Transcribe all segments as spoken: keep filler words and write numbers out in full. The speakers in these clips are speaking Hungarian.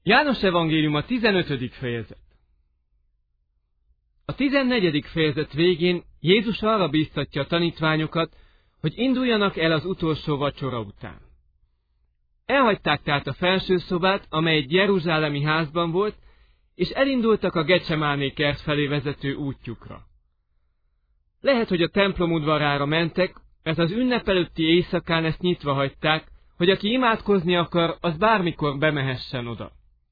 János evangélium a tizenötödik fejezet. A tizennegyedik fejezet végén Jézus arra bíztatja a tanítványokat, hogy induljanak el az utolsó vacsora után. Elhagyták tehát a felső szobát, amely egy jeruzsálemi házban volt, és elindultak a Gecsemáné kert felé vezető útjukra. Lehet, hogy a templom udvarára mentek, mert az ünnep előtti éjszakán ezt nyitva hagyták, hogy aki imádkozni akar, az bármikor bemehessen oda.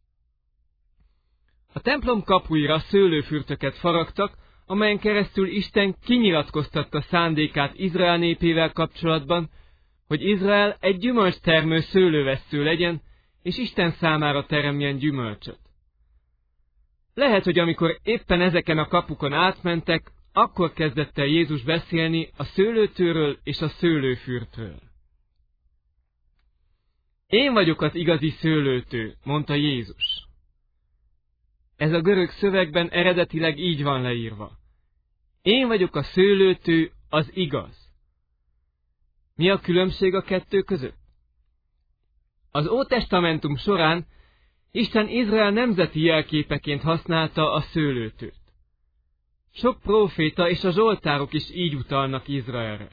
A templom kapuira szőlőfürtöket faragtak, amelyen keresztül Isten kinyilatkoztatta szándékát Izrael népével kapcsolatban, hogy Izrael egy gyümölcstermő szőlővessző legyen, és Isten számára teremjen gyümölcsöt. Lehet, hogy amikor éppen ezeken a kapukon átmentek, akkor kezdett el Jézus beszélni a szőlőtőről és a szőlőfürtről. Én vagyok az igazi szőlőtő, mondta Jézus. Ez a görög szövegben eredetileg így van leírva. Én vagyok a szőlőtő, az igaz. Mi a különbség a kettő között? Az Ótestamentum során Isten Izrael nemzeti jelképeként használta a szőlőtőt. Sok próféta és a zsoltárok is így utalnak Izraelre.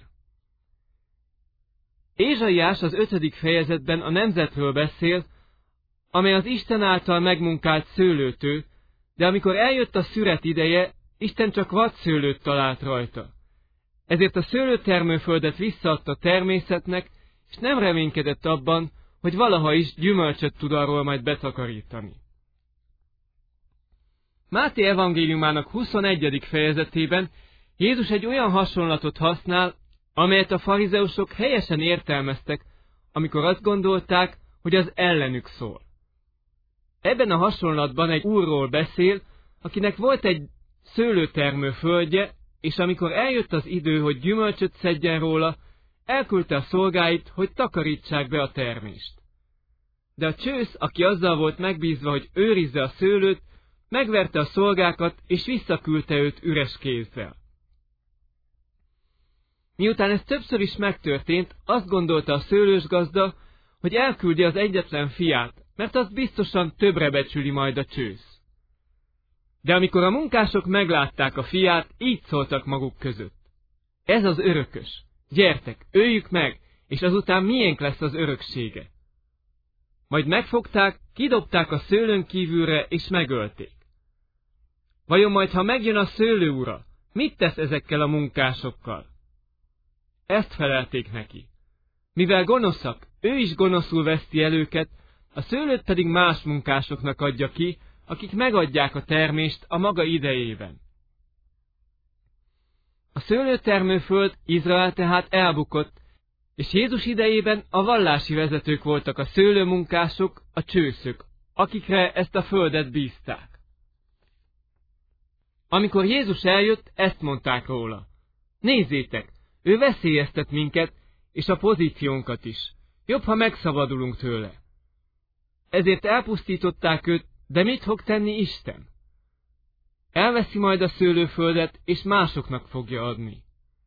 Ézsaiás az ötödik fejezetben a nemzetről beszél, amely az Isten által megmunkált szőlőtő, de amikor eljött a szüret ideje, Isten csak vadszőlőt talált rajta. Ezért a szőlőtermőföldet visszaadta természetnek, és nem reménykedett abban, hogy valaha is gyümölcsöt tud arról majd betakarítani. Máté evangéliumának huszonegyedik fejezetében Jézus egy olyan hasonlatot használ, amelyet a farizeusok helyesen értelmeztek, amikor azt gondolták, hogy az ellenük szól. Ebben a hasonlatban egy úrról beszél, akinek volt egy szőlőtermő földje, és amikor eljött az idő, hogy gyümölcsöt szedjen róla, elküldte a szolgáit, hogy takarítsák be a termést. De a csősz, aki azzal volt megbízva, hogy őrizze a szőlőt, megverte a szolgákat, és visszaküldte őt üres kézzel. Miután ez többször is megtörtént, azt gondolta a szőlősgazda, hogy elküldi az egyetlen fiát, mert azt biztosan többre becsüli majd a csősz. De amikor a munkások meglátták a fiát, így szóltak maguk között. Ez az örökös. Gyertek, öljük meg, és azután miénk lesz az öröksége. Majd megfogták, kidobták a szőlőn kívülre, és megölték. Vajon majd, ha megjön a szőlő ura, mit tesz ezekkel a munkásokkal? Ezt felelték neki. Mivel gonoszak, ő is gonoszul veszti el őket, a szőlőt pedig más munkásoknak adja ki, akik megadják a termést a maga idejében. A szőlőtermőföld, Izrael tehát elbukott, és Jézus idejében a vallási vezetők voltak a szőlőmunkások, a csőszök, akikre ezt a földet bízták. Amikor Jézus eljött, ezt mondták róla. Nézzétek, ő veszélyeztet minket, és a pozíciónkat is. Jobb, ha megszabadulunk tőle. Ezért elpusztították őt, de mit fog tenni Isten? Elveszi majd a szőlőföldet, és másoknak fogja adni.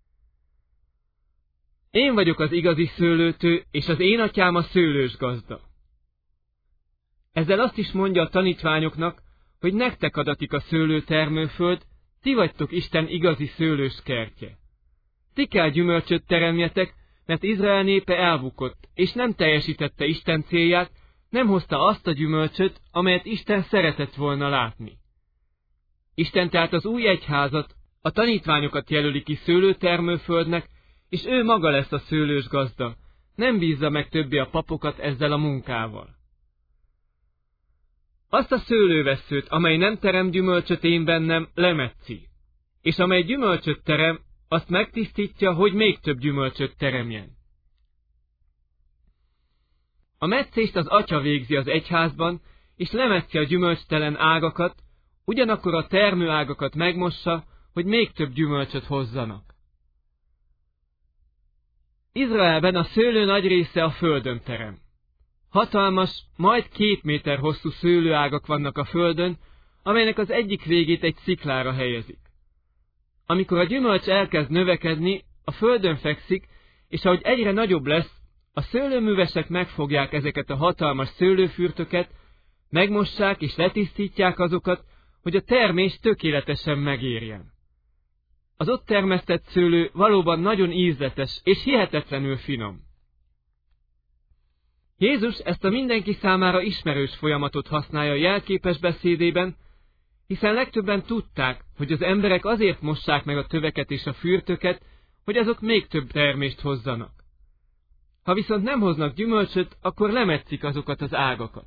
Én vagyok az igazi szőlőtő, és az én atyám a szőlős gazda. Ezzel azt is mondja a tanítványoknak, hogy nektek adatik a szőlőtermőföld, ti vagytok Isten igazi szőlős kertje. Ti kell gyümölcsöt teremjetek, mert Izrael népe elbukott, és nem teljesítette Isten célját, nem hozta azt a gyümölcsöt, amelyet Isten szeretett volna látni. Isten tehát az új egyházat, a tanítványokat jelöli ki szőlőtermőföldnek, és ő maga lesz a szőlős gazda, nem bízza meg többé a papokat ezzel a munkával. Azt a szőlővesszőt, amely nem terem gyümölcsöt én bennem, lemetszi, és amely gyümölcsöt terem, azt megtisztítja, hogy még több gyümölcsöt teremjen. A metszést az atya végzi az egyházban, és lemetszi a gyümölcstelen ágakat, ugyanakkor a termőágakat megmossa, hogy még több gyümölcsöt hozzanak. Izraelben a szőlő nagy része a földön terem. Hatalmas, majd két méter hosszú szőlőágak vannak a földön, amelynek az egyik végét egy sziklára helyezik. Amikor a gyümölcs elkezd növekedni, a földön fekszik, és ahogy egyre nagyobb lesz, a szőlőművesek megfogják ezeket a hatalmas szőlőfürtöket, Megmossák és letisztítják azokat, hogy a termés tökéletesen megérjen. Az ott termesztett szőlő valóban nagyon ízletes és hihetetlenül finom. Jézus ezt a mindenki számára ismerős folyamatot használja jelképes beszédében, hiszen legtöbben tudták, hogy az emberek azért mossák meg a töveket és a fürtöket, hogy azok még több termést hozzanak. Ha viszont nem hoznak gyümölcsöt, akkor lemetszik azokat az ágakat.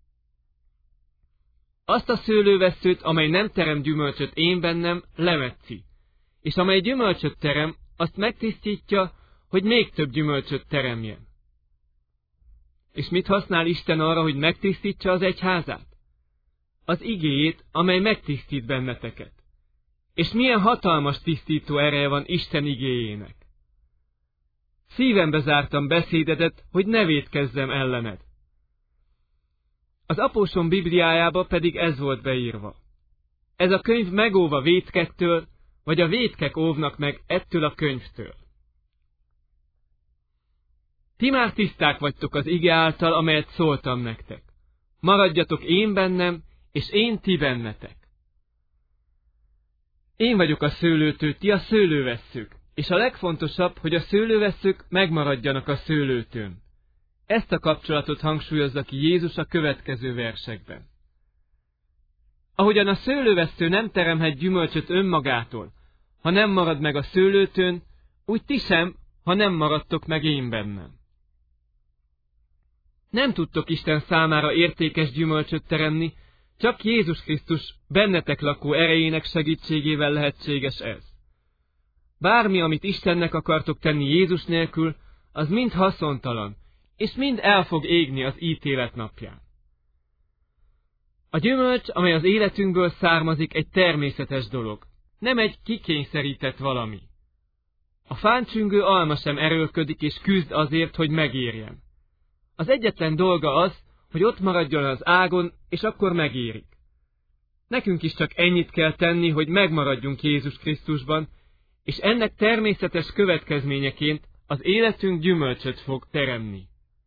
Azt a szőlővesszőt, amely nem terem gyümölcsöt én bennem, lemetszi, és amely gyümölcsöt terem, azt megtisztítja, hogy még több gyümölcsöt teremjen. És mit használ Isten arra, hogy megtisztítsa az egyházát? Az igéjét, amely megtisztít benneteket. És milyen hatalmas tisztító ereje van Isten igéjének. Szívembe zártam beszédedet, hogy ne vétkezzem ellened. Az apósom Bibliájába pedig ez volt beírva. Ez a könyv megóv a vétkektől, vagy a vétkek óvnak meg ettől a könyvtől. Ti már tiszták vagytok az ige által, amelyet szóltam nektek. Maradjatok én bennem, és én ti bennetek. Én vagyok a szőlőtő, ti a szőlővesszők, és a legfontosabb, hogy a szőlővesszők megmaradjanak a szőlőtőn. Ezt a kapcsolatot hangsúlyozza ki Jézus a következő versekben. Ahogyan a szőlővessző nem teremhet gyümölcsöt önmagától, ha nem marad meg a szőlőtőn, úgy ti sem, ha nem maradtok meg én bennem. Nem tudtok Isten számára értékes gyümölcsöt teremni, csak Jézus Krisztus bennetek lakó erejének segítségével lehetséges ez. Bármi, amit Istennek akartok tenni Jézus nélkül, az mind haszontalan, és mind el fog égni az ítélet napján. A gyümölcs, amely az életünkből származik, egy természetes dolog, nem egy kikényszerített valami. A fáncsüngő alma sem erőlködik és küzd azért, hogy megérjen. Az egyetlen dolga az, hogy ott maradjon az ágon, és akkor megérik. Nekünk is csak ennyit kell tenni, hogy megmaradjunk Jézus Krisztusban, és ennek természetes következményeként az életünk gyümölcsöt fog teremni.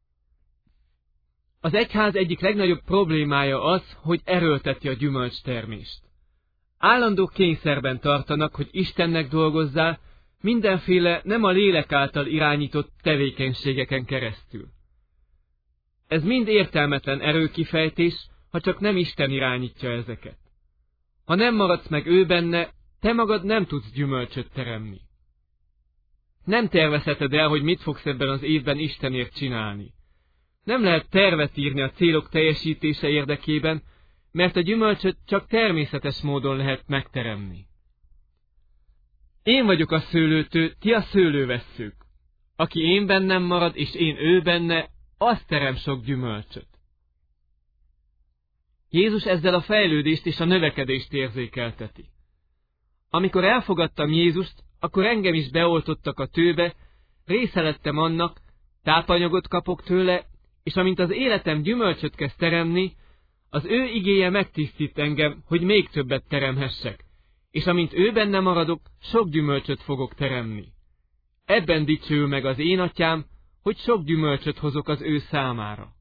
Az egyház egyik legnagyobb problémája az, hogy erőlteti a gyümölcstermést. Állandó kényszerben tartanak, hogy Istennek dolgozzál, mindenféle nem a lélek által irányított tevékenységeken keresztül. Ez mind értelmetlen erőkifejtés, ha csak nem Isten irányítja ezeket. Ha nem maradsz meg ő benne, te magad nem tudsz gyümölcsöt teremni. Nem tervezheted el, hogy mit fogsz ebben az évben Istenért csinálni. Nem lehet tervet írni a célok teljesítése érdekében, mert a gyümölcsöt csak természetes módon lehet megteremni. Én vagyok a szőlőtő, ti a szőlővesszők. Aki én bennem marad, és én ő benne, az terem sok gyümölcsöt. Jézus ezzel a fejlődést és a növekedést érzékelteti. Amikor elfogadtam Jézust, akkor engem is beoltottak a tőbe, része lettem annak, tápanyagot kapok tőle, és amint az életem gyümölcsöt kezd teremni, az ő igéje megtisztít engem, hogy még többet teremhessek, és amint ő benne maradok, sok gyümölcsöt fogok teremni. Ebben dicsőül meg az én atyám, hogy sok gyümölcsöt hozok az ő számára.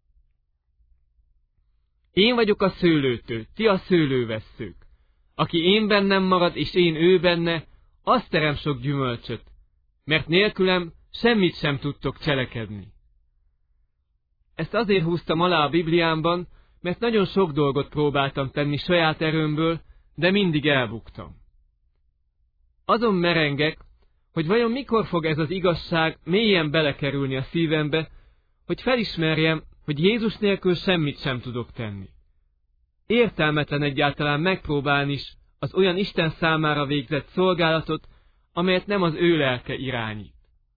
Én vagyok a szőlőtő, ti a szőlővesszők. Aki én bennem marad, és én ő benne, az terem sok gyümölcsöt, mert nélkülem semmit sem tudtok cselekedni. Ezt azért húztam alá a Bibliámban, mert nagyon sok dolgot próbáltam tenni saját erőmből, de mindig elbuktam. Azon merengek, hogy vajon mikor fog ez az igazság mélyen belekerülni a szívembe, hogy felismerjem, hogy Jézus nélkül semmit sem tudok tenni. Értelmetlen egyáltalán megpróbálni is az olyan Isten számára végzett szolgálatot, amelyet nem az ő lelke irányít.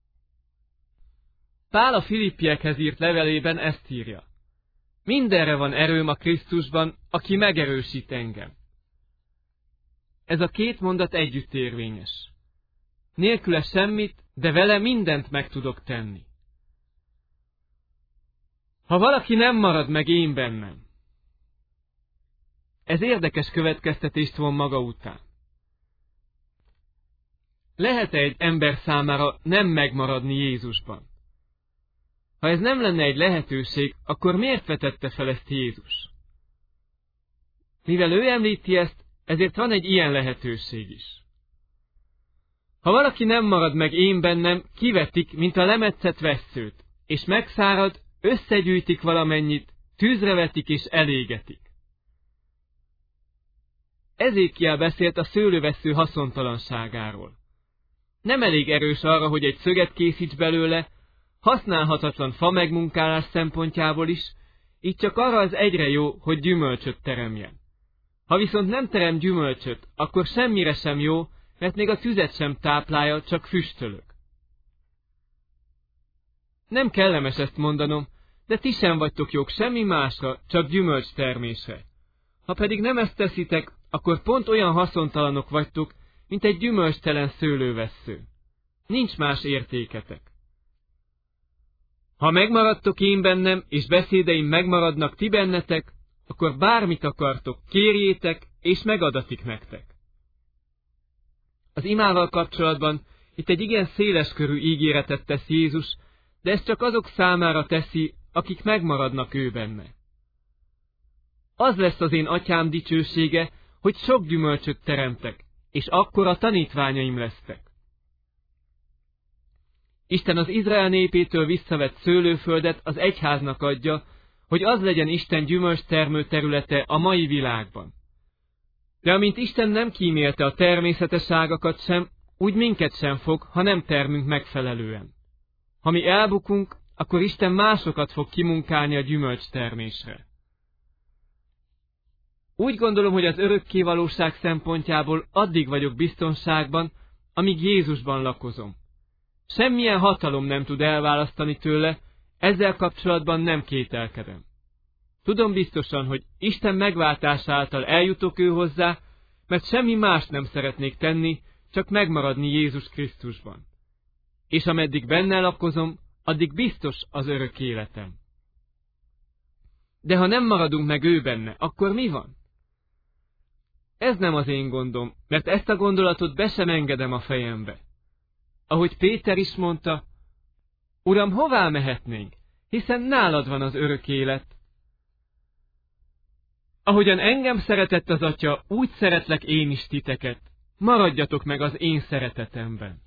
Pál a Filippiekhez írt levelében ezt írja. Mindenre van erőm a Krisztusban, aki megerősít engem. Ez a két mondat együtt érvényes. Nélküle semmit, de vele mindent meg tudok tenni. Ha valaki nem marad meg én bennem, ez érdekes következtetést von maga után. Lehet-e egy ember számára nem megmaradni Jézusban? Ha ez nem lenne egy lehetőség, akkor miért vetette fel ezt Jézus? Mivel ő említi ezt, ezért van egy ilyen lehetőség is. Ha valaki nem marad meg én bennem, kivetik, mint a lemetszett vesszőt, és megszárad, összegyűjtik valamennyit, tűzre vetik és elégetik. Ezékiel beszélt a szőlővessző haszontalanságáról. Nem elég erős arra, hogy egy szöget készíts belőle, használhatatlan fa megmunkálás szempontjából is, így csak arra az egyre jó, hogy gyümölcsöt teremjen. Ha viszont nem terem gyümölcsöt, akkor semmire sem jó, mert még a tüzet sem táplálja, csak füstölök. Nem kellemes ezt mondanom, de ti sem vagytok jók semmi másra, csak gyümölcs termésre. Ha pedig nem ezt teszitek, akkor pont olyan haszontalanok vagytok, mint egy gyümölcstelen szőlővessző. Nincs más értéketek. Ha megmaradtok én bennem, és beszédeim megmaradnak ti bennetek, akkor bármit akartok, kérjétek, és megadatik nektek. Az imával kapcsolatban itt egy igen széleskörű ígéretet tesz Jézus, de ezt csak azok számára teszi, akik megmaradnak ő benne. Az lesz az én atyám dicsősége, hogy sok gyümölcsöt teremtek, és akkor a tanítványaim lesztek. Isten az Izrael népétől visszavett szőlőföldet az egyháznak adja, hogy az legyen Isten gyümölcstermő területe a mai világban. De amint Isten nem kímélte a természetes ágakat sem, úgy minket sem fog, ha nem termünk megfelelően. Ha mi elbukunk, akkor Isten másokat fog kimunkálni a gyümölcstermésre. Úgy gondolom, hogy az örökkévalóság szempontjából addig vagyok biztonságban, amíg Jézusban lakozom. Semmilyen hatalom nem tud elválasztani tőle, ezzel kapcsolatban nem kételkedem. Tudom biztosan, hogy Isten megváltása által eljutok ő hozzá, mert semmi más nem szeretnék tenni, csak megmaradni Jézus Krisztusban. És ameddig benne lakozom, addig biztos az örök életem. De ha nem maradunk meg ő benne, akkor mi van? Ez nem az én gondom, mert ezt a gondolatot be sem engedem a fejembe. Ahogy Péter is mondta, Uram, hová mehetnénk, hiszen nálad van az örök élet. Ahogyan engem szeretett az Atya, úgy szeretlek én is titeket. Maradjatok meg az én szeretetemben.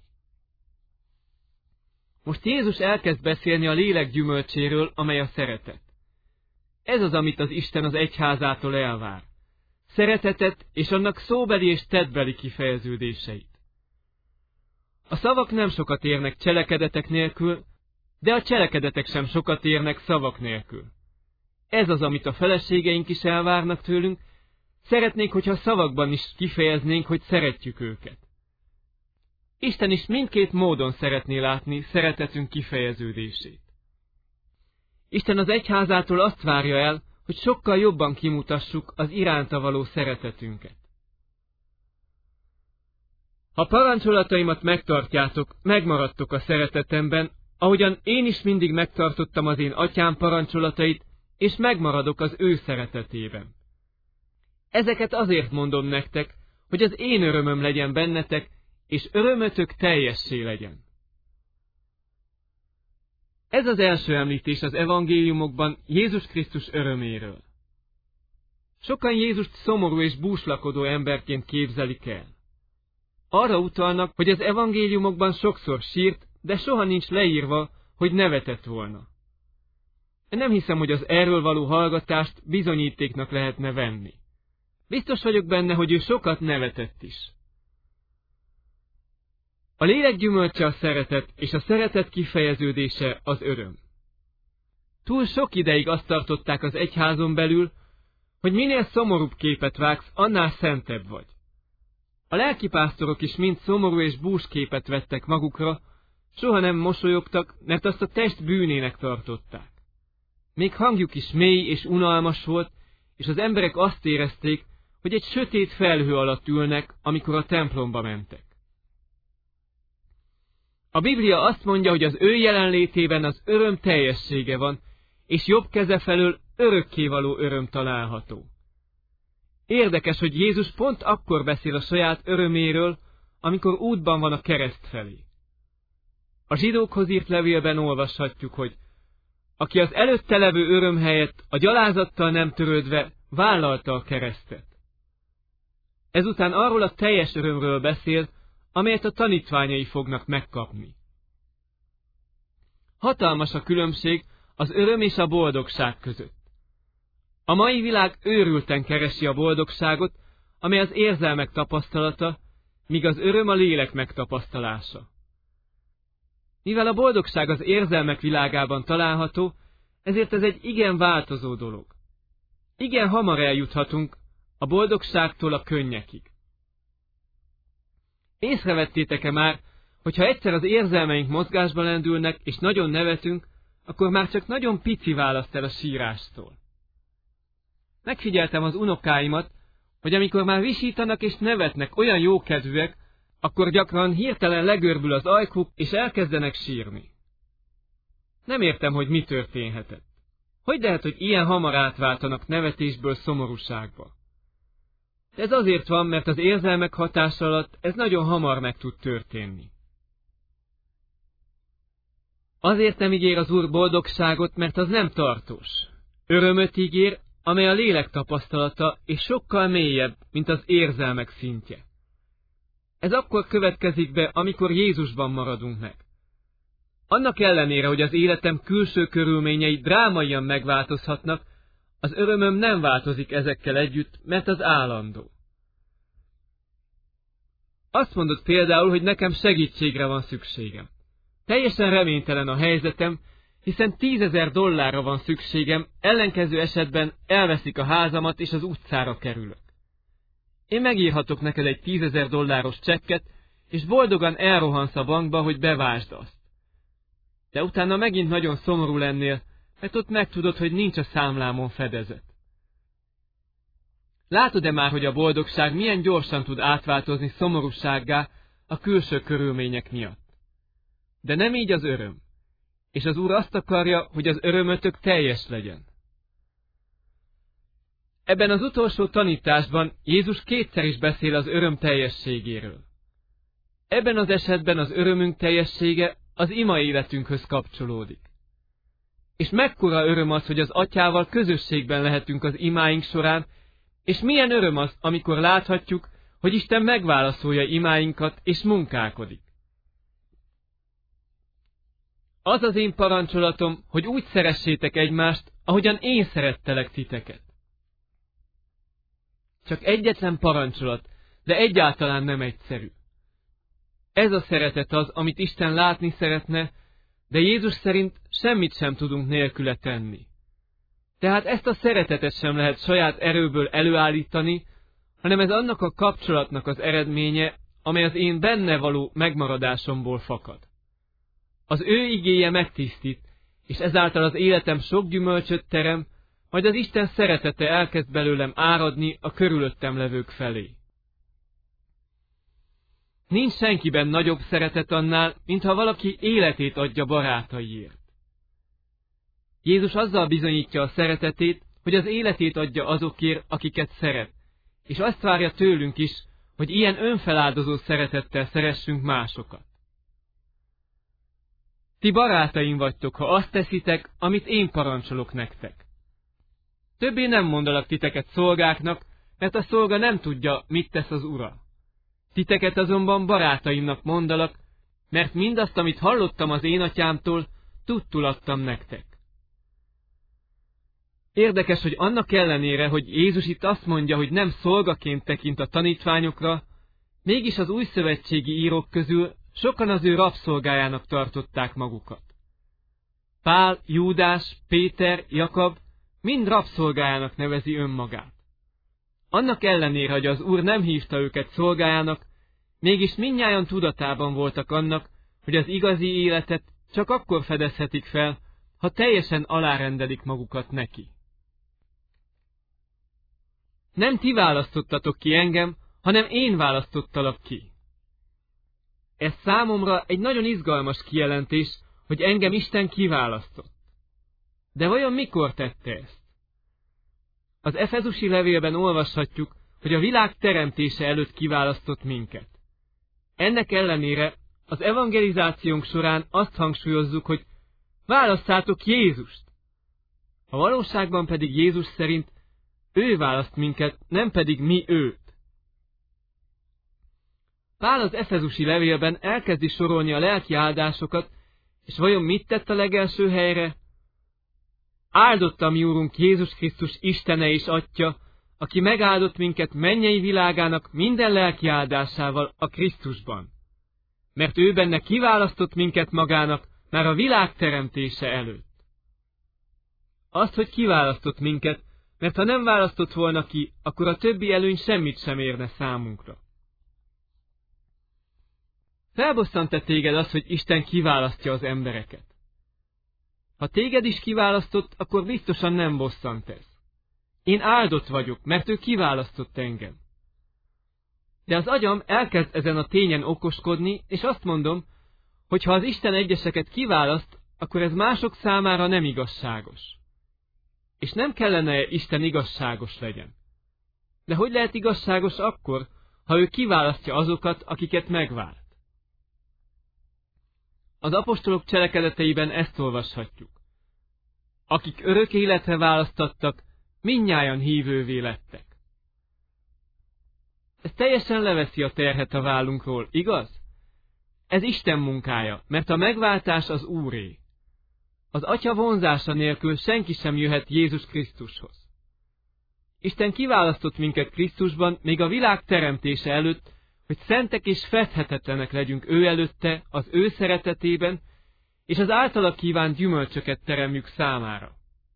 Most Jézus elkezd beszélni a lélek gyümölcséről, amely a szeretet. Ez az, amit az Isten az egyházától elvár. Szeretetet és annak szóbeli és tettbeli kifejeződéseit. A szavak nem sokat érnek cselekedetek nélkül, de a cselekedetek sem sokat érnek szavak nélkül. Ez az, amit a feleségeink is elvárnak tőlünk, szeretnék, hogyha szavakban is kifejeznénk, hogy szeretjük őket. Isten is mindkét módon szeretné látni szeretetünk kifejeződését. Isten az egyházától azt várja el, hogy sokkal jobban kimutassuk az iránta való szeretetünket. Ha parancsolataimat megtartjátok, megmaradtok a szeretetemben, ahogyan én is mindig megtartottam az én atyám parancsolatait, és megmaradok az ő szeretetében. Ezeket azért mondom nektek, hogy az én örömöm legyen bennetek, és örömötök teljessé legyen. Ez az első említés az evangéliumokban Jézus Krisztus öröméről. Sokan Jézust szomorú és búslakodó emberként képzelik el. Arra utalnak, hogy az evangéliumokban sokszor sírt, de soha nincs leírva, hogy nevetett volna. Nem hiszem, hogy az erről való hallgatást bizonyítéknak lehetne venni. Biztos vagyok benne, hogy ő sokat nevetett is. A lélek gyümölcse a szeretet, és a szeretet kifejeződése az öröm. Túl sok ideig azt tartották az egyházon belül, hogy minél szomorúbb képet vágsz, annál szentebb vagy. A lelkipásztorok is mind szomorú és bús képet vettek magukra, soha nem mosolyogtak, mert azt a test bűnének tartották. Még hangjuk is mély és unalmas volt, és az emberek azt érezték, hogy egy sötét felhő alatt ülnek, amikor a templomba mentek. A Biblia azt mondja, hogy az ő jelenlétében az öröm teljessége van, és jobb keze felől örökkévaló öröm található. Érdekes, hogy Jézus pont akkor beszél a saját öröméről, amikor útban van a kereszt felé. A zsidókhoz írt levélben olvashatjuk, hogy aki az előtte levő öröm helyett a gyalázattal nem törődve vállalta a keresztet. Ezután arról a teljes örömről beszél, amelyet a tanítványai fognak megkapni. Hatalmas a különbség az öröm és a boldogság között. A mai világ őrülten keresi a boldogságot, amely az érzelmek tapasztalata, míg az öröm a lélek megtapasztalása. Mivel a boldogság az érzelmek világában található, ezért ez egy igen változó dolog. Igen hamar eljuthatunk a boldogságtól a könnyekig. Észrevettétek-e már, hogy ha egyszer az érzelmeink mozgásba lendülnek és nagyon nevetünk, akkor már csak nagyon pici választ el a sírástól. Megfigyeltem az unokáimat, hogy amikor már visítanak és nevetnek olyan jókedvűek, akkor gyakran hirtelen legörbül az ajkuk, és elkezdenek sírni. Nem értem, hogy mi történhetett. Hogy lehet, hogy ilyen hamar átváltanak nevetésből szomorúságba? Ez azért van, mert az érzelmek hatása alatt ez nagyon hamar meg tud történni. Azért nem ígér az Úr boldogságot, mert az nem tartós. Örömöt ígér, amely a lélek tapasztalata, és sokkal mélyebb, mint az érzelmek szintje. Ez akkor következik be, amikor Jézusban maradunk meg. Annak ellenére, hogy az életem külső körülményei drámaian megváltozhatnak, az örömöm nem változik ezekkel együtt, mert az állandó. Azt mondod például, hogy nekem segítségre van szükségem. Teljesen reménytelen a helyzetem, hiszen tízezer dollárra van szükségem, ellenkező esetben elveszik a házamat és az utcára kerülök. Én megírhatok neked egy tízezer dolláros csekket, és boldogan elrohansz a bankba, hogy bevásd azt. De utána megint nagyon szomorú lennél, mert ott megtudod, hogy nincs a számlámon fedezet. Látod-e már, hogy a boldogság milyen gyorsan tud átváltozni szomorúsággá a külső körülmények miatt? De nem így az öröm, és az Úr azt akarja, hogy az örömötök teljes legyen. Ebben az utolsó tanításban Jézus kétszer is beszél az öröm teljességéről. Ebben az esetben az örömünk teljessége az ima életünkhöz kapcsolódik. És mekkora öröm az, hogy az Atyával közösségben lehetünk az imáink során, és milyen öröm az, amikor láthatjuk, hogy Isten megválaszolja imáinkat és munkálkodik. Az az én parancsolatom, hogy úgy szeressétek egymást, ahogyan én szerettelek titeket. Csak egyetlen parancsolat, de egyáltalán nem egyszerű. Ez a szeretet az, amit Isten látni szeretne, de Jézus szerint semmit sem tudunk nélküle tenni. Tehát ezt a szeretetet sem lehet saját erőből előállítani, hanem ez annak a kapcsolatnak az eredménye, amely az én benne való megmaradásomból fakad. Az ő igéje megtisztít, és ezáltal az életem sok gyümölcsöt terem, majd az Isten szeretete elkezd belőlem áradni a körülöttem levők felé. Nincs senkiben nagyobb szeretet annál, mintha valaki életét adja barátaiért. Jézus azzal bizonyítja a szeretetét, hogy az életét adja azokért, akiket szeret, és azt várja tőlünk is, hogy ilyen önfeláldozó szeretettel szeressünk másokat. Ti barátaim vagytok, ha azt teszitek, amit én parancsolok nektek. Többé nem mondalak titeket szolgáknak, mert a szolga nem tudja, mit tesz az ura. Titeket azonban barátaimnak mondalak, mert mindazt, amit hallottam az én atyámtól, tudtul adtam nektek. Érdekes, hogy annak ellenére, hogy Jézus itt azt mondja, hogy nem szolgaként tekint a tanítványokra, mégis az újszövetségi írók közül sokan az ő rabszolgájának tartották magukat. Pál, Júdás, Péter, Jakab mind rabszolgájának nevezi önmagát. Annak ellenére, hogy az Úr nem hívta őket szolgájának, mégis mindnyájan tudatában voltak annak, hogy az igazi életet csak akkor fedezhetik fel, ha teljesen alárendelik magukat neki. Nem ti választottatok ki engem, hanem én választottalak ki. Ez számomra egy nagyon izgalmas kijelentés, hogy engem Isten kiválasztott. De vajon mikor tette ezt? Az efezusi levélben olvashatjuk, hogy a világ teremtése előtt kiválasztott minket. Ennek ellenére az evangelizációnk során azt hangsúlyozzuk, hogy válasszátok Jézust. A valóságban pedig Jézus szerint ő választ minket, nem pedig mi őt. Pál az efezusi levélben elkezdi sorolni a lelki áldásokat, és vajon mit tett a legelső helyre? Áldott a mi Úrunk Jézus Krisztus Istene és Atya, aki megáldott minket mennyei világának minden lelki áldásával a Krisztusban. Mert ő benne kiválasztott minket magának már a világ teremtése előtt. Azt, hogy kiválasztott minket, mert ha nem választott volna ki, akkor a többi előny semmit sem érne számunkra. Felbosszant-e téged az, hogy Isten kiválasztja az embereket? Ha téged is kiválasztott, akkor biztosan nem bosszant ez. Én áldott vagyok, mert ő kiválasztott engem. De az agyam elkezd ezen a tényen okoskodni, és azt mondom, hogy ha az Isten egyeseket kiválaszt, akkor ez mások számára nem igazságos. És nem kellene Isten igazságos legyen. De hogy lehet igazságos akkor, ha ő kiválasztja azokat, akiket megvált? Az apostolok cselekedeteiben ezt olvashatjuk. Akik örök életre választattak, mindnyájan hívővé lettek. Ez teljesen leveszi a terhet a vállunkról, igaz? Ez Isten munkája, mert a megváltás az Úré. Az Atya vonzása nélkül senki sem jöhet Jézus Krisztushoz. Isten kiválasztott minket Krisztusban még a világ teremtése előtt, hogy szentek és fedhetetlenek legyünk ő előtte, az ő szeretetében, és az általa kívánt gyümölcsöket teremjük számára.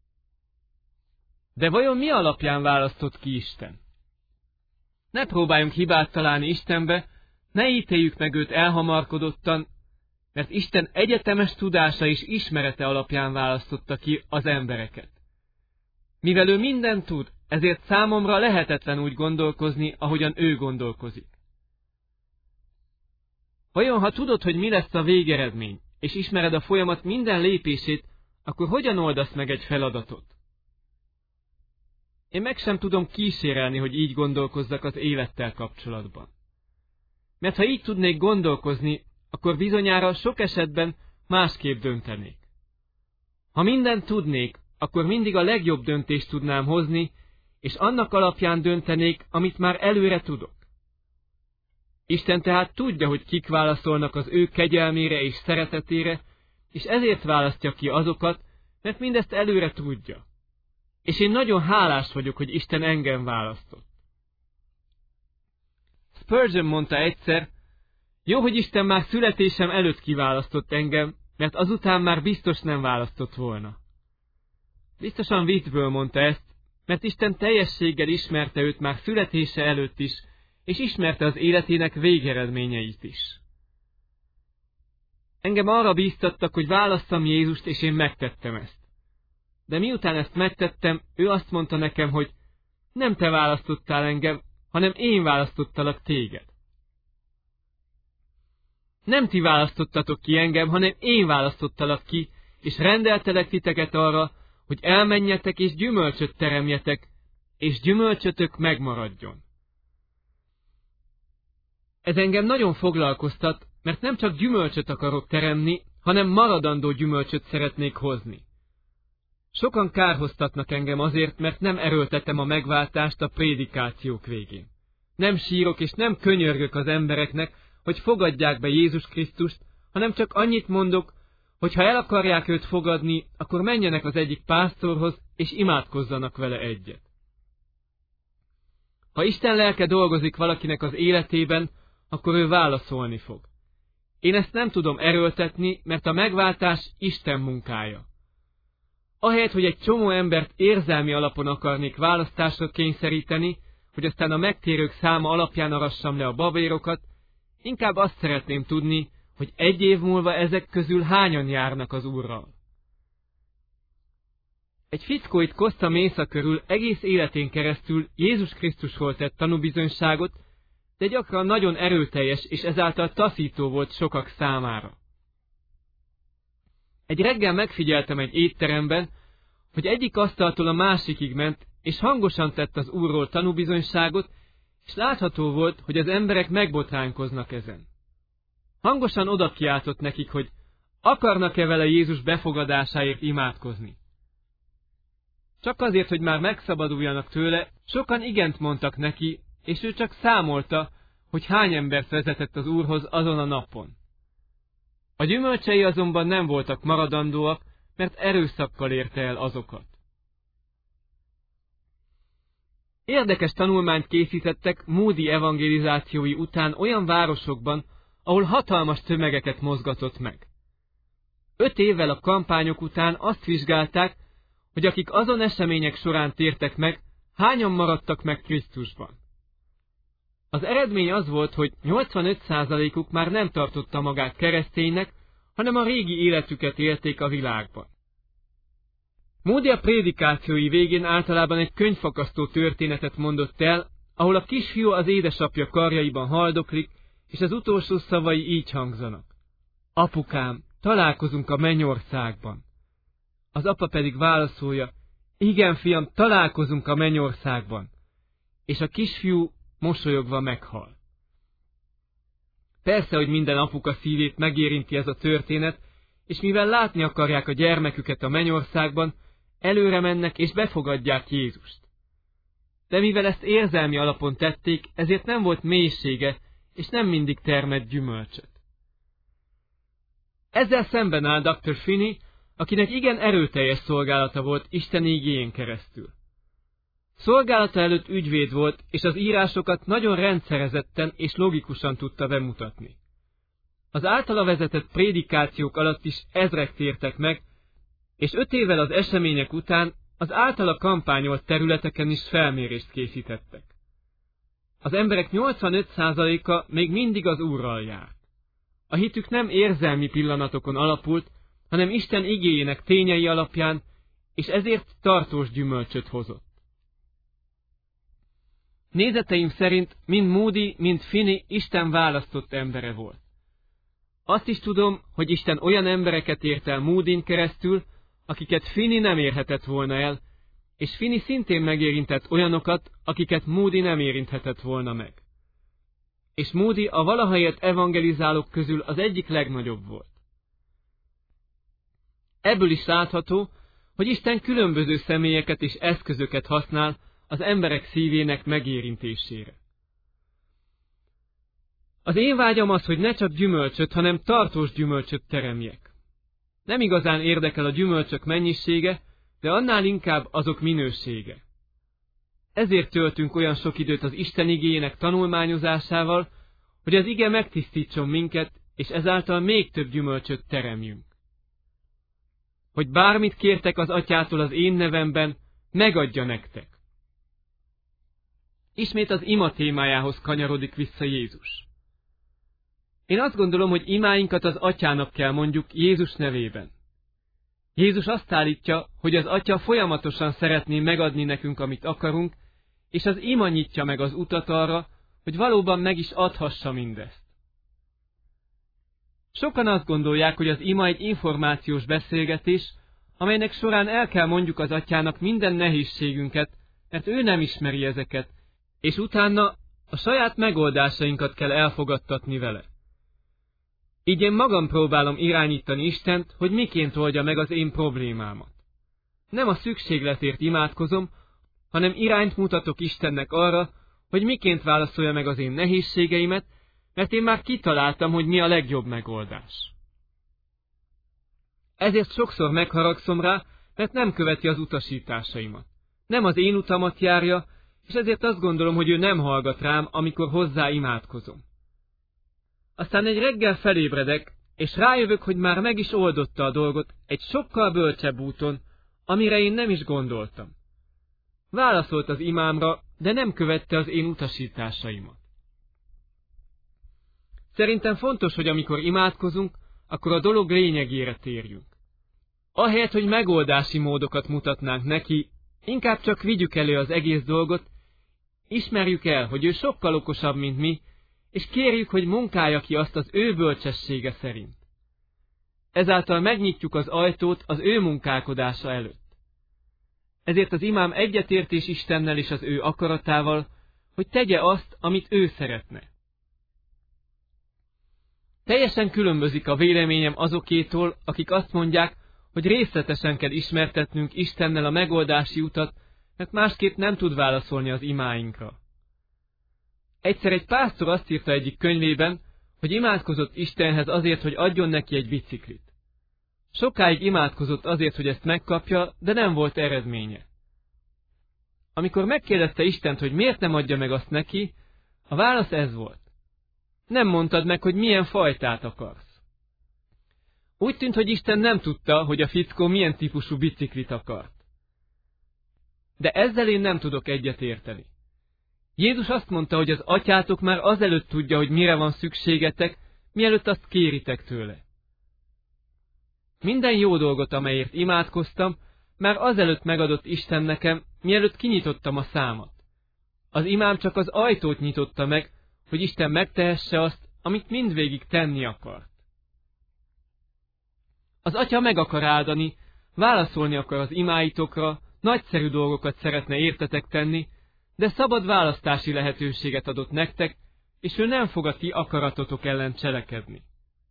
De vajon mi alapján választott ki Isten? Ne próbáljunk hibát találni Istenbe, ne ítéljük meg őt elhamarkodottan, mert Isten egyetemes tudása és ismerete alapján választotta ki az embereket. Mivel ő mindent tud, ezért számomra lehetetlen úgy gondolkozni, ahogyan ő gondolkozik. Vajon, ha tudod, hogy mi lesz a végeredmény, és ismered a folyamat minden lépését, akkor hogyan oldasz meg egy feladatot? Én meg sem tudom kísérelni, hogy így gondolkozzak az élettel kapcsolatban. Mert ha így tudnék gondolkozni, akkor bizonyára sok esetben másképp döntenék. Ha mindent tudnék, akkor mindig a legjobb döntést tudnám hozni, és annak alapján döntenék, amit már előre tudok. Isten tehát tudja, hogy kik válaszolnak az ő kegyelmére és szeretetére, és ezért választja ki azokat, mert mindezt előre tudja. És én nagyon hálás vagyok, hogy Isten engem választott. Spurgeon mondta egyszer, jó, hogy Isten már születésem előtt kiválasztott engem, mert azután már biztos nem választott volna. Biztosan viccből mondta ezt, mert Isten teljességgel ismerte őt már születése előtt is, és ismerte az életének végeredményeit is. Engem arra bíztattak, hogy válasszam Jézust, és én megtettem ezt. De miután ezt megtettem, ő azt mondta nekem, hogy nem te választottál engem, hanem én választottalak téged. Nem ti választottatok ki engem, hanem én választottalak ki, és rendeltelek titeket arra, hogy elmenjetek és gyümölcsöt teremjetek, és gyümölcsötök megmaradjon. Ez engem nagyon foglalkoztat, mert nem csak gyümölcsöt akarok teremni, hanem maradandó gyümölcsöt szeretnék hozni. Sokan kárhoztatnak engem azért, mert nem erőltetem a megváltást a prédikációk végén. Nem sírok és nem könyörgök az embereknek, hogy fogadják be Jézus Krisztust, hanem csak annyit mondok, hogy ha el akarják őt fogadni, akkor menjenek az egyik pásztorhoz, és imádkozzanak vele egyet. Ha Isten lelke dolgozik valakinek az életében, akkor ő válaszolni fog. Én ezt nem tudom erőltetni, mert a megváltás Isten munkája. Ahelyett, hogy egy csomó embert érzelmi alapon akarnék választásra kényszeríteni, hogy aztán a megtérők száma alapján arassam le a babérokat, inkább azt szeretném tudni, hogy egy év múlva ezek közül hányan járnak az Úrral. Egy fickó itt Costa Mesa körül egész életén keresztül Jézus Krisztusról tett tanúbizonyságot, de gyakran nagyon erőteljes és ezáltal taszító volt sokak számára. Egy reggel megfigyeltem egy étteremben, hogy egyik asztaltól a másikig ment, és hangosan tett az Úrról tanúbizonyságot, és látható volt, hogy az emberek megbotránkoznak ezen. Hangosan oda kiáltott nekik, hogy akarnak-e vele Jézus befogadásáért imádkozni. Csak azért, hogy már megszabaduljanak tőle, sokan igent mondtak neki, és ő csak számolta, hogy hány embert vezetett az Úrhoz azon a napon. A gyümölcsei azonban nem voltak maradandóak, mert erőszakkal érte el azokat. Érdekes tanulmányt készítettek Moody evangelizációi után olyan városokban, ahol hatalmas tömegeket mozgatott meg. Öt évvel a kampányok után azt vizsgálták, hogy akik azon események során tértek meg, hányan maradtak meg Krisztusban. Az eredmény az volt, hogy nyolcvanöt százalékuk már nem tartotta magát kereszténynek, hanem a régi életüket élték a világban. Moody a prédikációi végén általában egy könyvfakasztó történetet mondott el, ahol a kisfiú az édesapja karjaiban haldoklik, és az utolsó szavai így hangzanak. Apukám, találkozunk a mennyországban. Az apa pedig válaszolja, igen, fiam, találkozunk a mennyországban. És a kisfiú mosolyogva meghal. Persze, hogy minden apuka szívét megérinti ez a történet, és mivel látni akarják a gyermeküket a mennyországban, előre mennek és befogadják Jézust. De mivel ezt érzelmi alapon tették, ezért nem volt mélysége, és nem mindig termett gyümölcsöt. Ezzel szemben áll doktor Finney, akinek igen erőteljes szolgálata volt Isten igéjén keresztül. Szolgálata előtt ügyvéd volt, és az írásokat nagyon rendszerezetten és logikusan tudta bemutatni. Az általa vezetett prédikációk alatt is ezrek tértek meg, és öt évvel az események után az általa kampányolt területeken is felmérést készítettek. Az emberek nyolcvanöt százaléka még mindig az Úrral járt. A hitük nem érzelmi pillanatokon alapult, hanem Isten igéjének tényei alapján, és ezért tartós gyümölcsöt hozott. Nézeteim szerint mind Moody, mind Finney Isten választott embere volt. Azt is tudom, hogy Isten olyan embereket ért el Moodyn keresztül, akiket Finney nem érhetett volna el, és Finney szintén megérintett olyanokat, akiket Moody nem érinthetett volna meg. És Moody a valaha élt evangelizálók közül az egyik legnagyobb volt. Ebből is látható, hogy Isten különböző személyeket és eszközöket használ az emberek szívének megérintésére. Az én vágyam az, hogy ne csak gyümölcsöt, hanem tartós gyümölcsöt teremjek. Nem igazán érdekel a gyümölcsök mennyisége, de annál inkább azok minősége. Ezért töltünk olyan sok időt az Isten igéjének tanulmányozásával, hogy az ige megtisztítson minket, és ezáltal még több gyümölcsöt teremjünk. Hogy bármit kértek az Atyától az én nevemben, megadja nektek. Ismét az ima témájához kanyarodik vissza Jézus. Én azt gondolom, hogy imáinkat az Atyának kell mondjuk Jézus nevében. Jézus azt állítja, hogy az Atya folyamatosan szeretné megadni nekünk, amit akarunk, és az ima nyitja meg az utat arra, hogy valóban meg is adhassa mindezt. Sokan azt gondolják, hogy az ima egy információs beszélgetés, amelynek során el kell mondjuk az Atyának minden nehézségünket, mert ő nem ismeri ezeket, és utána a saját megoldásainkat kell elfogadtatni vele. Így én magam próbálom irányítani Istent, hogy miként oldja meg az én problémámat. Nem a szükségletért imádkozom, hanem irányt mutatok Istennek arra, hogy miként válaszolja meg az én nehézségeimet, mert én már kitaláltam, hogy mi a legjobb megoldás. Ezért sokszor megharagszom rá, mert nem követi az utasításaimat. Nem az én utamat járja, és ezért azt gondolom, hogy ő nem hallgat rám, amikor hozzá imádkozom. Aztán egy reggel felébredek, és rájövök, hogy már meg is oldotta a dolgot egy sokkal bölcsebb úton, amire én nem is gondoltam. Válaszolt az imámra, de nem követte az én utasításaimat. Szerintem fontos, hogy amikor imádkozunk, akkor a dolog lényegére térjünk. Ahelyett, hogy megoldási módokat mutatnánk neki, inkább csak vigyük elő az egész dolgot, ismerjük el, hogy ő sokkal okosabb, mint mi, és kérjük, hogy munkálja ki azt az ő bölcsessége szerint. Ezáltal megnyitjuk az ajtót az ő munkálkodása előtt. Ezért az imám egyetértés Istennel és az ő akaratával, hogy tegye azt, amit ő szeretne. Teljesen különbözik a véleményem azokétól, akik azt mondják, hogy részletesen kell ismertetnünk Istennel a megoldási utat, mert másképp nem tud válaszolni az imáinkra. Egyszer egy pásztor azt írta egyik könyvében, hogy imádkozott Istenhez azért, hogy adjon neki egy biciklit. Sokáig imádkozott azért, hogy ezt megkapja, de nem volt eredménye. Amikor megkérdezte Istent, hogy miért nem adja meg azt neki, a válasz ez volt. Nem mondtad meg, hogy milyen fajtát akarsz. Úgy tűnt, hogy Isten nem tudta, hogy a fickó milyen típusú biciklit akart. De ezzel én nem tudok egyet érteni. Jézus azt mondta, hogy az atyátok már azelőtt tudja, hogy mire van szükségetek, mielőtt azt kéritek tőle. Minden jó dolgot, amelyért imádkoztam, már azelőtt megadott Isten nekem, mielőtt kinyitottam a számat. Az imám csak az ajtót nyitotta meg, hogy Isten megtehesse azt, amit mindvégig tenni akart. Az atya meg akar áldani, válaszolni akar az imáitokra, nagyszerű dolgokat szeretne értetek tenni, de szabad választási lehetőséget adott nektek, és ő nem fog a ti akaratotok ellen cselekedni.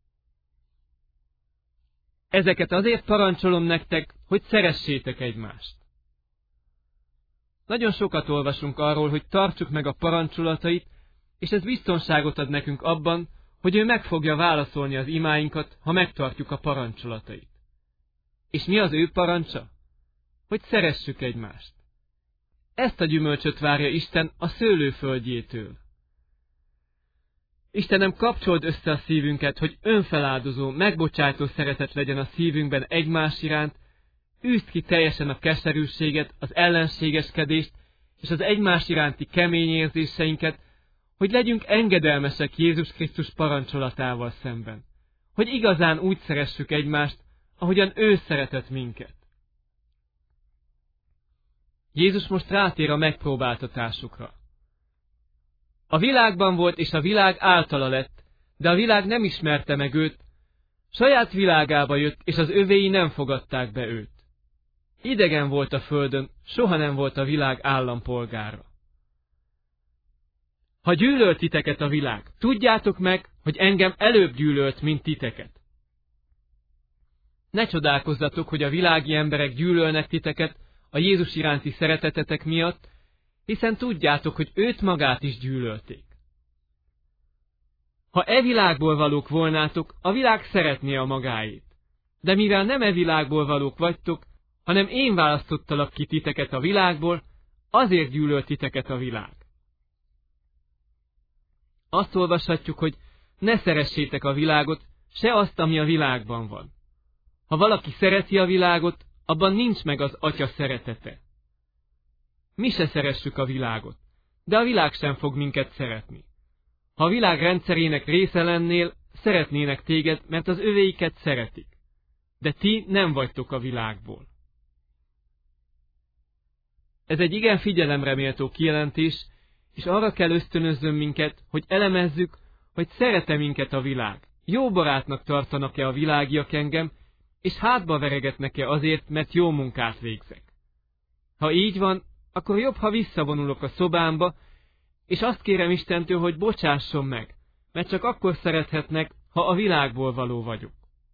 Ezeket azért parancsolom nektek, hogy szeressétek egymást. Nagyon sokat olvasunk arról, hogy tartsuk meg a parancsolatait, és ez biztonságot ad nekünk abban, hogy ő meg fogja válaszolni az imáinkat, ha megtartjuk a parancsolatait. És mi az ő parancsa? Hogy szeressük egymást. Ezt a gyümölcsöt várja Isten a szőlőföldjétől. Istenem, kapcsold össze a szívünket, hogy önfeláldozó, megbocsátó szeretet legyen a szívünkben egymás iránt, űzd ki teljesen a keserűséget, az ellenségeskedést és az egymás iránti kemény érzéseinket, hogy legyünk engedelmesek Jézus Krisztus parancsolatával szemben. Hogy igazán úgy szeressük egymást, ahogyan ő szeretett minket. Jézus most rátér a megpróbáltatásukra. A világban volt, és a világ általa lett, de a világ nem ismerte meg őt, saját világába jött, és az övéi nem fogadták be őt. Idegen volt a földön, soha nem volt a világ állampolgára. Ha gyűlölt titeket a világ, tudjátok meg, hogy engem előbb gyűlölt, mint titeket. Ne csodálkozzatok, hogy a világi emberek gyűlölnek titeket a Jézus iránti szeretetetek miatt, hiszen tudjátok, hogy őt magát is gyűlölték. Ha e világból valók volnátok, a világ szeretné a magáét. De mivel nem e világból valók vagytok, hanem én választottalak ki titeket a világból, azért gyűlölt titeket a világ. Azt olvashatjuk, hogy ne szeressétek a világot, se azt, ami a világban van. Ha valaki szereti a világot, abban nincs meg az Atya szeretete. Mi se szeressük a világot, de a világ sem fog minket szeretni. Ha a világ rendszerének része lennél, szeretnének téged, mert az övéiket szeretik. De ti nem vagytok a világból. Ez egy igen figyelemre méltó kijelentés, és arra kell ösztönözzön minket, hogy elemezzük, hogy szeret-e minket a világ. Jó barátnak tartanak-e a világiak engem, és hátba veregetnek-e azért, mert jó munkát végzek. Ha így van, akkor jobb, ha visszavonulok a szobámba, és azt kérem Istentől, hogy bocsásson meg, mert csak akkor szerethetnek, ha a világból való vagyok.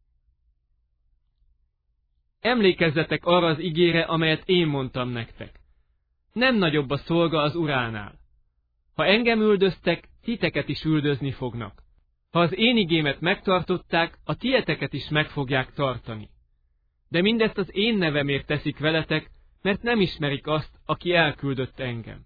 Emlékezzetek arra az igére, amelyet én mondtam nektek. Nem nagyobb a szolga az uránál. Ha engem üldöztek, titeket is üldözni fognak. Ha az én igémet megtartották, a tieteket is meg fogják tartani. De mindezt az én nevemért teszik veletek, mert nem ismerik azt, aki elküldött engem.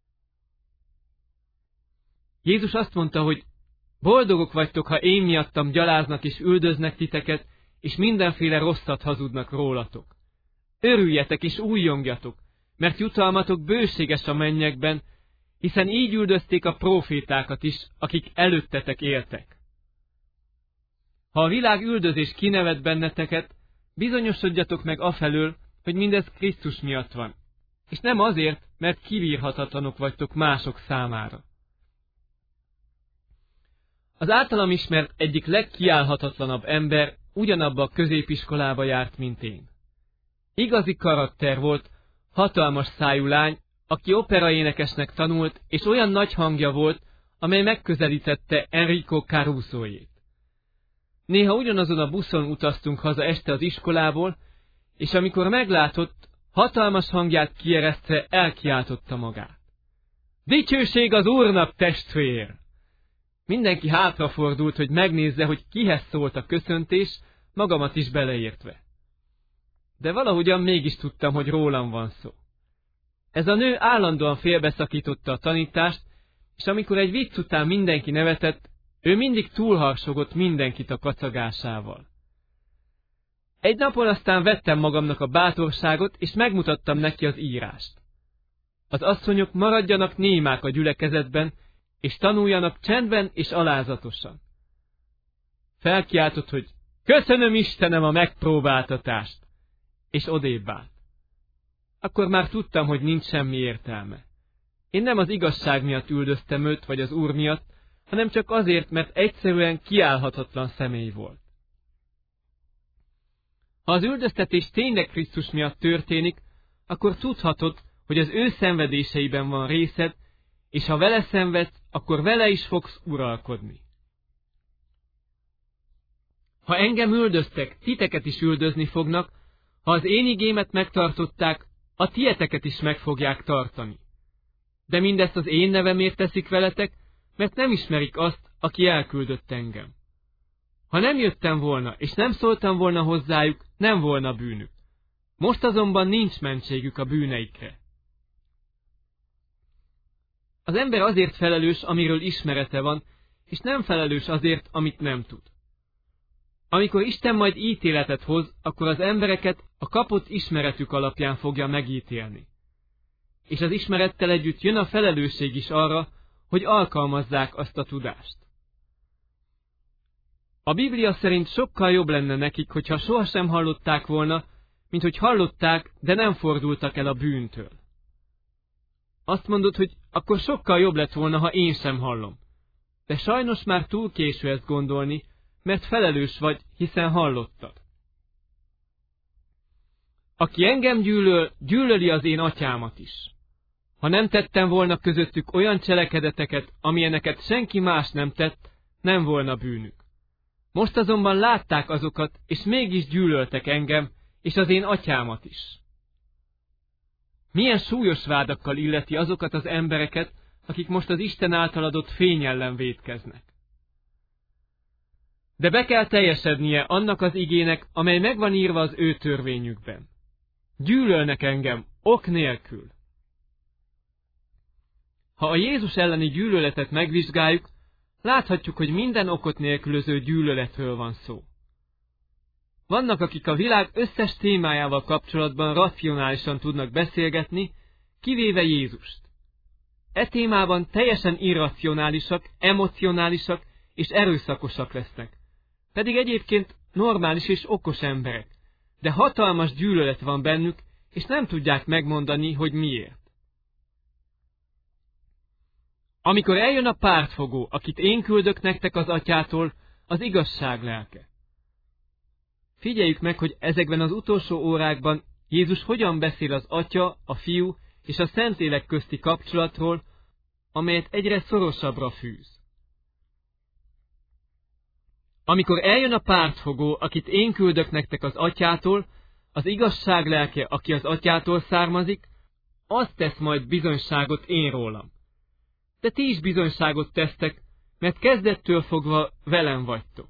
Jézus azt mondta, hogy boldogok vagytok, ha én miattam gyaláznak és üldöznek titeket, és mindenféle rosszat hazudnak rólatok. Örüljetek és újjongjatok, mert jutalmatok bőséges a mennyekben, hiszen így üldözték a prófétákat is, akik előttetek éltek. Ha a világ üldözés kinevet benneteket, bizonyosodjatok meg afelől, hogy mindez Krisztus miatt van, és nem azért, mert kibírhatatlanok vagytok mások számára. Az általam ismert egyik legkiállhatatlanabb ember ugyanabba a középiskolába járt, mint én. Igazi karakter volt, hatalmas szájú lány, aki operaénekesnek tanult, és olyan nagy hangja volt, amely megközelítette Enrico Carusoét. Néha ugyanazon a buszon utaztunk haza este az iskolából, és amikor meglátott, hatalmas hangját kieresztve elkiáltotta magát. Dicsőség az Úrnak, testvér! Mindenki hátrafordult, hogy megnézze, hogy kihez szólt a köszöntés, magamat is beleértve. De valahogyan mégis tudtam, hogy rólam van szó. Ez a nő állandóan félbeszakította a tanítást, és amikor egy vicc után mindenki nevetett, ő mindig túlharsogott mindenkit a kacagásával. Egy napon aztán vettem magamnak a bátorságot, és megmutattam neki az írást. Az asszonyok maradjanak némák a gyülekezetben, és tanuljanak csendben és alázatosan. Felkiáltott, hogy köszönöm Istenem a megpróbáltatást, és odébb állt. Akkor már tudtam, hogy nincs semmi értelme. Én nem az igazság miatt üldöztem őt, vagy az Úr miatt, hanem csak azért, mert egyszerűen kiállhatatlan személy volt. Ha az üldöztetés tényleg Krisztus miatt történik, akkor tudhatod, hogy az ő szenvedéseiben van részed, és ha vele szenvedsz, akkor vele is fogsz uralkodni. Ha engem üldöztek, titeket is üldözni fognak, ha az én igémet megtartották, a tieteket is meg fogják tartani. De mindezt az én nevemért teszik veletek, mert nem ismerik azt, aki elküldött engem. Ha nem jöttem volna, és nem szóltam volna hozzájuk, nem volna bűnük. Most azonban nincs mentségük a bűneikre. Az ember azért felelős, amiről ismerete van, és nem felelős azért, amit nem tud. Amikor Isten majd ítéletet hoz, akkor az embereket a kapott ismeretük alapján fogja megítélni. És az ismerettel együtt jön a felelősség is arra, hogy alkalmazzák azt a tudást. A Biblia szerint sokkal jobb lenne nekik, hogyha sohasem hallották volna, mint hogy hallották, de nem fordultak el a bűntől. Azt mondod, hogy akkor sokkal jobb lett volna, ha én sem hallom. De sajnos már túl késő ezt gondolni, mert felelős vagy, hiszen hallottad. Aki engem gyűlöl, gyűlöli az én atyámat is. Ha nem tettem volna közöttük olyan cselekedeteket, amilyeneket senki más nem tett, nem volna bűnük. Most azonban látták azokat, és mégis gyűlöltek engem, és az én atyámat is. Milyen súlyos vádakkal illeti azokat az embereket, akik most az Isten által adott fény ellen vétkeznek. De be kell teljesednie annak az igének, amely megvan írva az ő törvényükben. Gyűlölnek engem, ok nélkül. Ha a Jézus elleni gyűlöletet megvizsgáljuk, láthatjuk, hogy minden okot nélkülöző gyűlöletről van szó. Vannak, akik a világ összes témájával kapcsolatban racionálisan tudnak beszélgetni, kivéve Jézust. E témában teljesen irracionálisak, emocionálisak és erőszakosak lesznek. Pedig egyébként normális és okos emberek, de hatalmas gyűlölet van bennük, és nem tudják megmondani, hogy miért. Amikor eljön a pártfogó, akit én küldök nektek az atyától, az igazság lelke. Figyeljük meg, hogy ezekben az utolsó órákban Jézus hogyan beszél az Atya, a Fiú és a Szentlélek közti kapcsolatról, amelyet egyre szorosabbra fűz. Amikor eljön a pártfogó, akit én küldök nektek az atyától, az igazság lelke, aki az atyától származik, az tesz majd bizonyságot én rólam. De ti is bizonyságot tesztek, mert kezdettől fogva velem vagytok.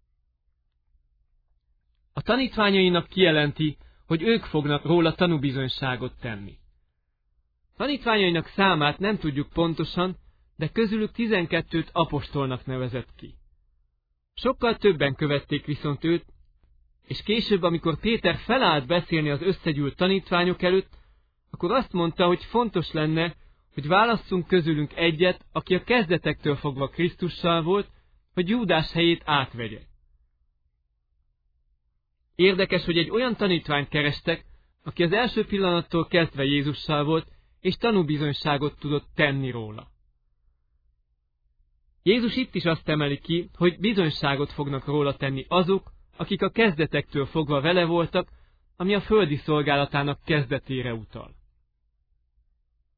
A tanítványainak kijelenti, hogy ők fognak róla tanúbizonyságot tenni. Tanítványainak számát nem tudjuk pontosan, de közülük tizenkettőt apostolnak nevezett ki. Sokkal többen követték viszont őt, és később, amikor Péter felállt beszélni az összegyűlt tanítványok előtt, akkor azt mondta, hogy fontos lenne, hogy válasszunk közülünk egyet, aki a kezdetektől fogva Krisztussal volt, hogy Júdás helyét átvegye. Érdekes, hogy egy olyan tanítványt kerestek, aki az első pillanattól kezdve Jézussal volt, és tanúbizonyságot tudott tenni róla. Jézus itt is azt emeli ki, hogy bizonyságot fognak róla tenni azok, akik a kezdetektől fogva vele voltak, ami a földi szolgálatának kezdetére utal.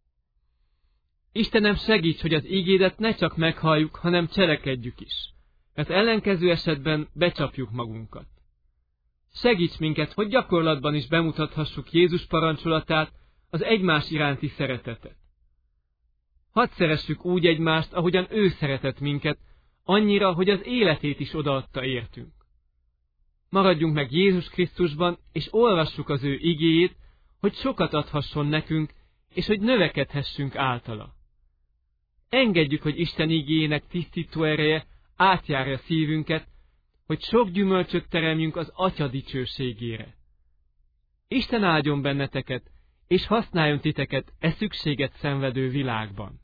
Istenem, segíts, hogy az ígédet ne csak meghalljuk, hanem cselekedjük is. mert ellenkező esetben becsapjuk magunkat. Segíts minket, hogy gyakorlatban is bemutathassuk Jézus parancsolatát, az egymás iránti szeretetet. Hadd szeressük úgy egymást, ahogyan ő szeretett minket, annyira, hogy az életét is odaadta értünk. Maradjunk meg Jézus Krisztusban, és olvassuk az ő igéjét, hogy sokat adhasson nekünk, és hogy növekedhessünk általa. Engedjük, hogy Isten igéjének tisztító ereje átjárja szívünket, hogy sok gyümölcsöt teremjünk az Atya dicsőségére. Isten áldjon benneteket, és használjon titeket e szükséget szenvedő világban.